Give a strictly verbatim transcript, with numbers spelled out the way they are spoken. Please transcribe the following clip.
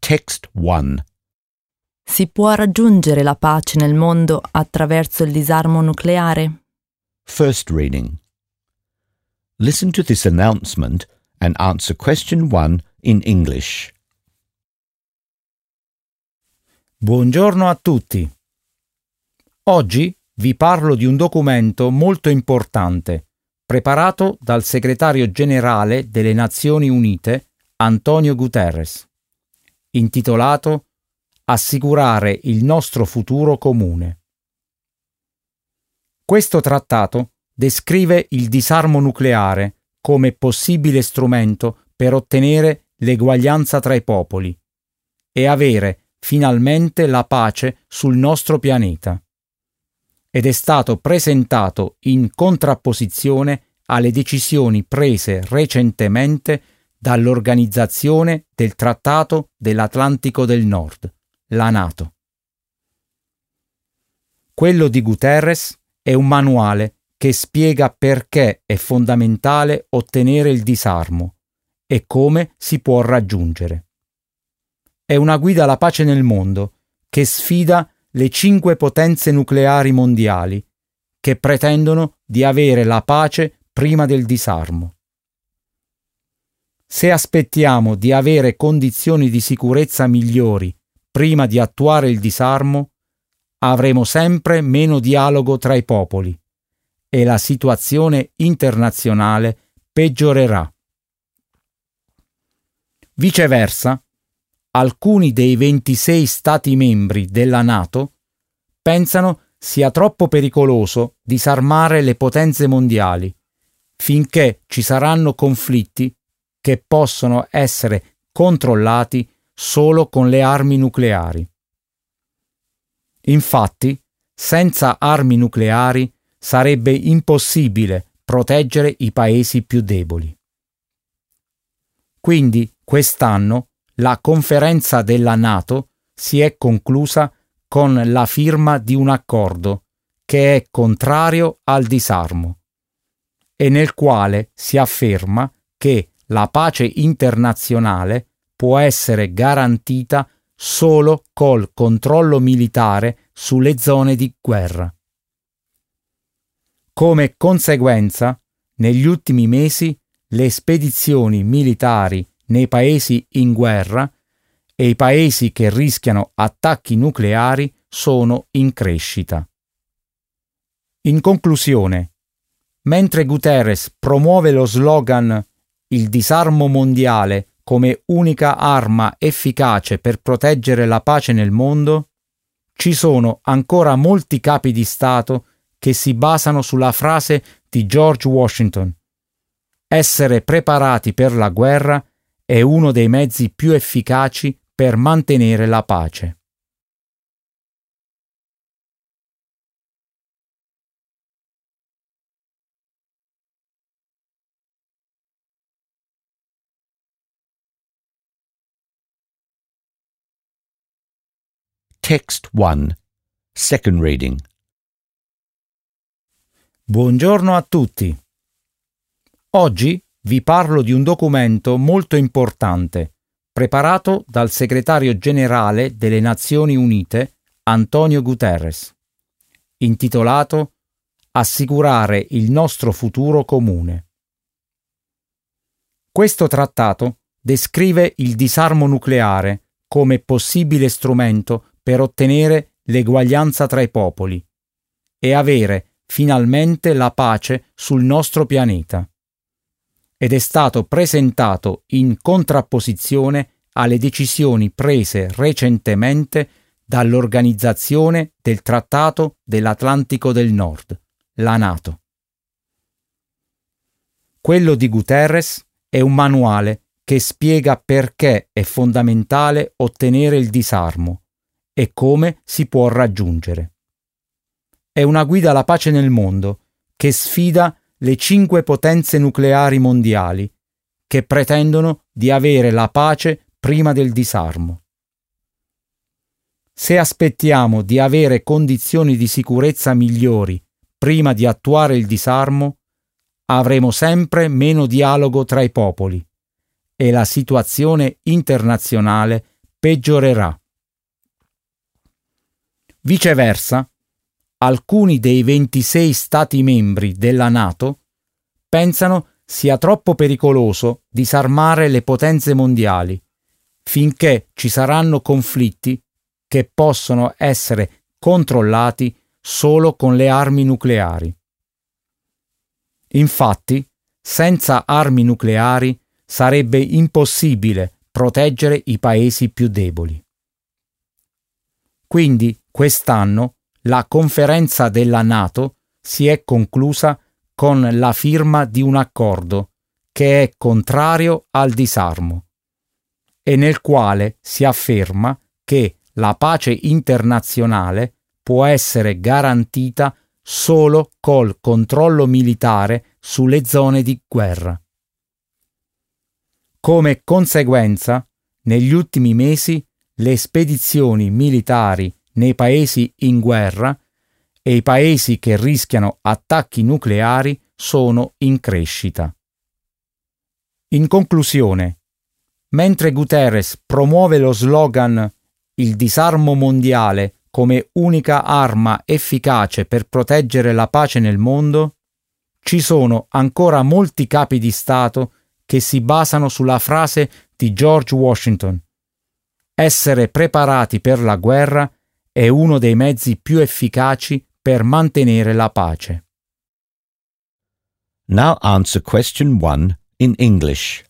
Text one. Si può raggiungere la pace nel mondo attraverso il disarmo nucleare? First reading. Listen to this announcement and answer question one in English. Buongiorno a tutti. Oggi vi parlo di un documento molto importante, preparato dal segretario generale delle Nazioni Unite, Antonio Guterres, intitolato Assicurare il nostro futuro comune. Questo trattato descrive il disarmo nucleare come possibile strumento per ottenere l'eguaglianza tra i popoli e avere finalmente la pace sul nostro pianeta. Ed è stato presentato in contrapposizione alle decisioni prese recentemente dall'Organizzazione del Trattato dell'Atlantico del Nord, la NATO. Quello di Guterres è un manuale che spiega perché è fondamentale ottenere il disarmo e come si può raggiungere. È una guida alla pace nel mondo che sfida le cinque potenze nucleari mondiali che pretendono di avere la pace prima del disarmo. Se aspettiamo di avere condizioni di sicurezza migliori prima di attuare il disarmo, avremo sempre meno dialogo tra i popoli e la situazione internazionale peggiorerà. Viceversa, alcuni dei ventisei Stati membri della NATO pensano sia troppo pericoloso disarmare le potenze mondiali finché ci saranno conflitti che possono essere controllati solo con le armi nucleari. Infatti, senza armi nucleari sarebbe impossibile proteggere i paesi più deboli. Quindi, quest'anno, la conferenza della NATO si è conclusa con la firma di un accordo che è contrario al disarmo e nel quale si afferma che la pace internazionale può essere garantita solo col controllo militare sulle zone di guerra. Come conseguenza, negli ultimi mesi le spedizioni militari nei paesi in guerra e i paesi che rischiano attacchi nucleari sono in crescita. In conclusione, mentre Guterres promuove lo slogan «Il disarmo mondiale come unica arma efficace per proteggere la pace nel mondo», ci sono ancora molti capi di Stato che si basano sulla frase di George Washington: «Essere preparati per la guerra è uno dei mezzi più efficaci per mantenere la pace». Text one. Second reading. Buongiorno a tutti. Oggi vi parlo di un documento molto importante, preparato dal segretario generale delle Nazioni Unite, Antonio Guterres, intitolato Assicurare il nostro futuro comune. Questo trattato descrive il disarmo nucleare come possibile strumento per ottenere l'eguaglianza tra i popoli e avere finalmente la pace sul nostro pianeta. Ed è stato presentato in contrapposizione alle decisioni prese recentemente dall'Organizzazione del Trattato dell'Atlantico del Nord, la NATO. Quello di Guterres è un manuale che spiega perché è fondamentale ottenere il disarmo e come si può raggiungere. È una guida alla pace nel mondo che sfida le cinque potenze nucleari mondiali che pretendono di avere la pace prima del disarmo. Se aspettiamo di avere condizioni di sicurezza migliori prima di attuare il disarmo, avremo sempre meno dialogo tra i popoli e la situazione internazionale peggiorerà. Viceversa, alcuni dei ventisei Stati membri della NATO pensano sia troppo pericoloso disarmare le potenze mondiali, finché ci saranno conflitti che possono essere controllati solo con le armi nucleari. Infatti, senza armi nucleari sarebbe impossibile proteggere i paesi più deboli. Quindi, quest'anno, la conferenza della NATO si è conclusa con la firma di un accordo che è contrario al disarmo e nel quale si afferma che la pace internazionale può essere garantita solo col controllo militare sulle zone di guerra. Come conseguenza, negli ultimi mesi le spedizioni militari nei paesi in guerra e i paesi che rischiano attacchi nucleari sono in crescita. In conclusione, mentre Guterres promuove lo slogan "Il disarmo mondiale come unica arma efficace per proteggere la pace nel mondo", ci sono ancora molti capi di Stato che si basano sulla frase di George Washington: "Essere preparati per la guerra è uno dei mezzi più efficaci per mantenere la pace." Now answer question one in English.